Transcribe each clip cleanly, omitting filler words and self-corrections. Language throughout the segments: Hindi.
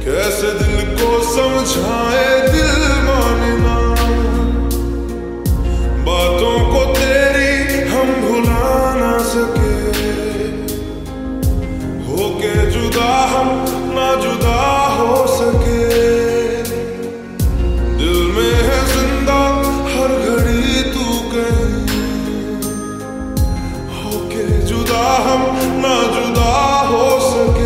कैसे दिल को समझाए दिल मानना, बातों को तेरी हम भुला ना सके, होके जुदा हम ना जुदा हो सके। दिल में है जिंदा हर घड़ी तू कहीं, होके जुदा हम ना जुदा हो सके।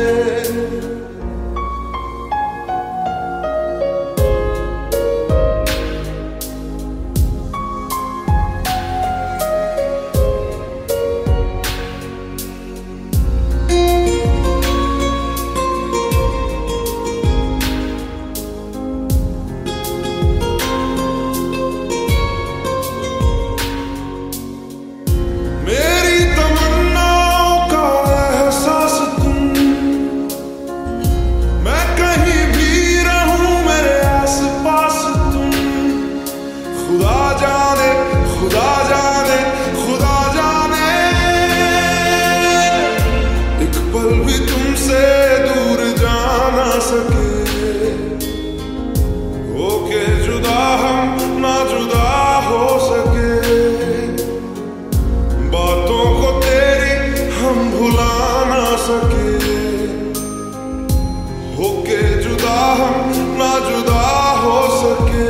खुदा जाने, खुदा जाने, एक पल भी तुमसे दूर जा ना सके, होके जुदा हम ना जुदा हो सके। बातों को तेरी हम भुला ना सके, होके जुदा हम ना जुदा हो सके।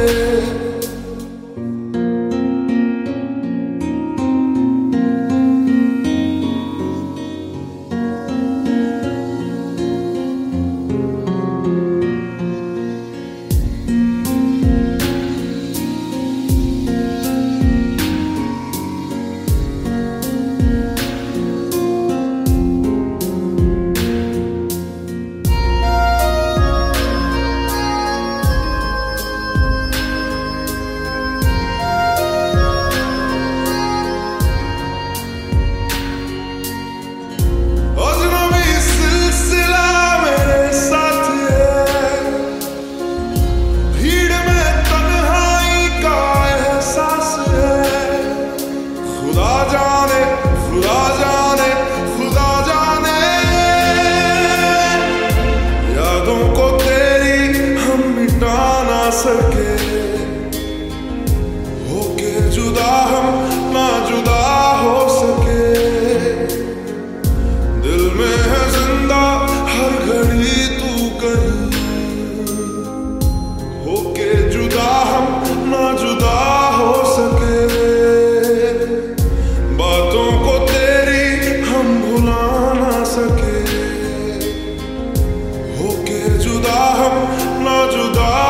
सके, होके जुदा हम ना जुदा हो सके। दिल में है जिंदा हर घड़ी तू कहीं, होके जुदा हम ना जुदा हो सके। बातों को तेरी हम भुला ना सके, होके जुदा हम ना जुदा